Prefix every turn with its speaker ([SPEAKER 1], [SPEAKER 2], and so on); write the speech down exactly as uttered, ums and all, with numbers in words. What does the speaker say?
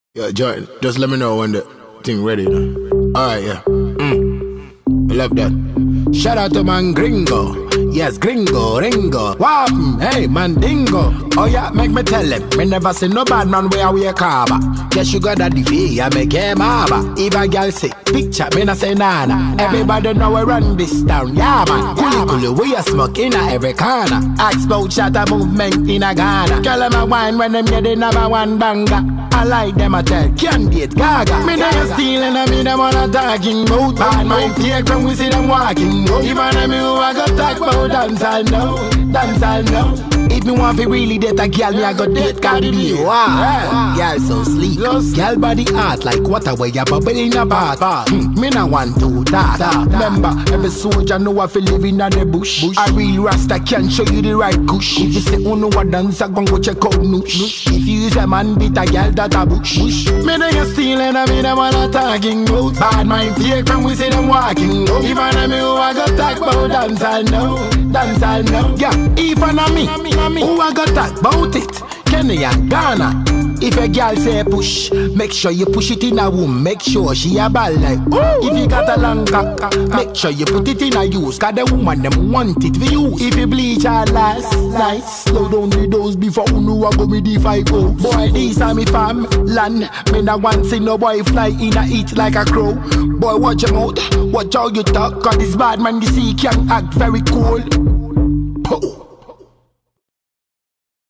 [SPEAKER 1] Yeah, Jordan, just let me know when the thing ready now. Alright, yeah. Mm. I love that. Shout out to man Gringo. Yes, Gringo, Ringo. Wham, hey, man Dingo. Oh yeah, make me tell him. Me never see no bad man where we a carver. Guess you got that the fee, I make him harbor. If a girl say picture, me not say nana. Everybody know we run this town. Yeah man, yeah, cool, cool, we a smoke in a every corner. Ask about shatter movement in a Ghana. Girl them a wine when them get the number one banger. I like them a tell Candidate Gaga. Me not stealing and me them on a talking about. Bad mind take when we see them walking. Even them who I got talk about dance I know, dance I know. If me want to really date a girl, me I go date Cardi B. Wow, girl so sleek, girl body hot like water where you bubble in a bath. Hmm. Me no want to that. Remember, every soldier know I feel living in the bush. bush. A real Rasta can show you the right kush. If you say oh no a dance, I gon' go check out noosh. If you use a man beat a girl that a bush. bush. Me no you stealing and me them all a talking about. Bad mind fake when we see them walking. Even them who I go talk about dance I know, dance I know. Yeah, even a me. Who I got talk about it? Kenya and Ghana. If a girl say push, make sure you push it in a womb. Make sure she a ball like ooh. If you got a long cock, make sure you put it in a use. Cause the woman them want it for you. If you bleach her last nice, slow down the dose before you know I go me the five oh. Boy, this are me fam land. Me not want see no boy fly in a eat like a crow. Boy, watch your mouth, watch how you talk. Cause this bad man you see can act very cool. Oh.